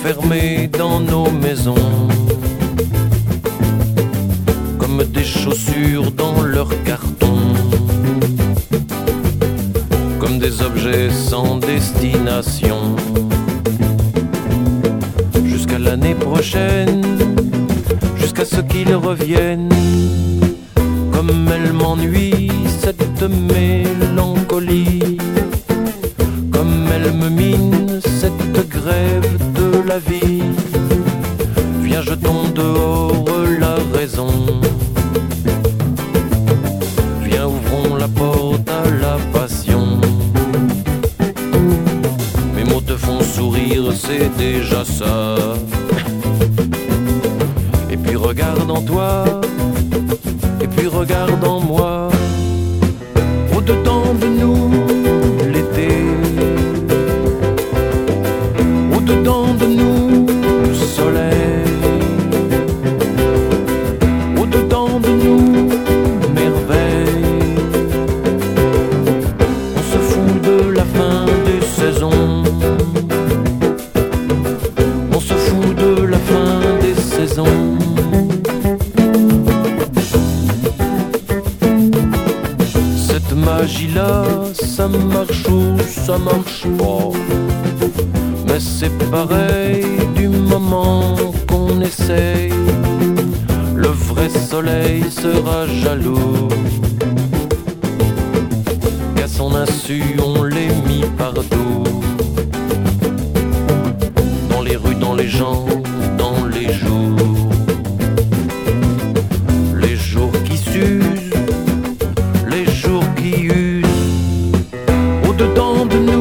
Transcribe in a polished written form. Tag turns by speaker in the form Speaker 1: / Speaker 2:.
Speaker 1: enfermés dans nos maisons, comme des chaussures dans leur carton, comme des objets sans destination. Jusqu'à l'année prochaine, jusqu'à ce qu'ils reviennent. Comme elle m'ennuie, cette mélancolie. Comme elle me mine, cette grève de la vie. Viens, jetons dehors la raison. Viens, ouvrons la porte à la passion. Mes mots te font sourire, c'est déjà ça. Et puis regarde en toi, et puis regarde en moi. Au-dedans de nous, l'été. Au-dedans de nous, le soleil. Au-dedans de nous, merveille. On se fout de la fin des saisons. On se fout de la fin des saisons. Cette magie-là, ça marche ou ça marche pas. Mais c'est pareil du moment qu'on essaye. Le vrai soleil sera jaloux. Qu'à son insu on l'ait mis partout. Dans les rues, dans les gens, dans les jours. Les jours qui s'usent, les jours qui usent. Au-dedans de nous